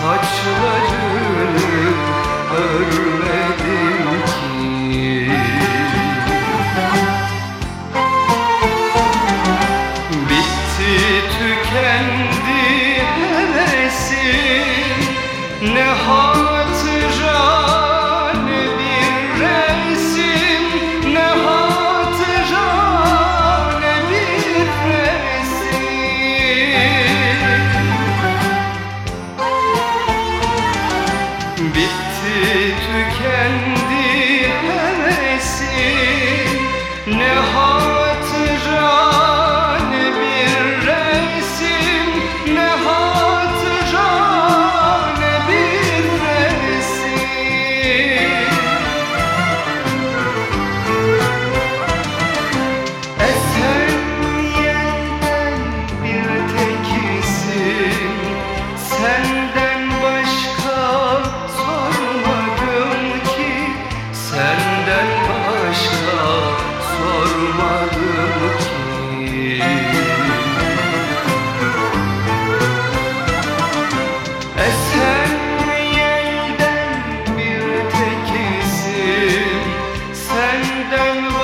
saçlarını örmedim ki. Bitti tükendi hevesim, ne hatıra ne bir resim, ne hatıra ne bir resim. Bitti tükendi hevesim, ne hatıra ne bir resim, ne hatıra ne bir resim. Esen yelden bir tek isim, senden başka sormadım ki, senden başka sormadım ki. Esen yelden bir tek isim, senden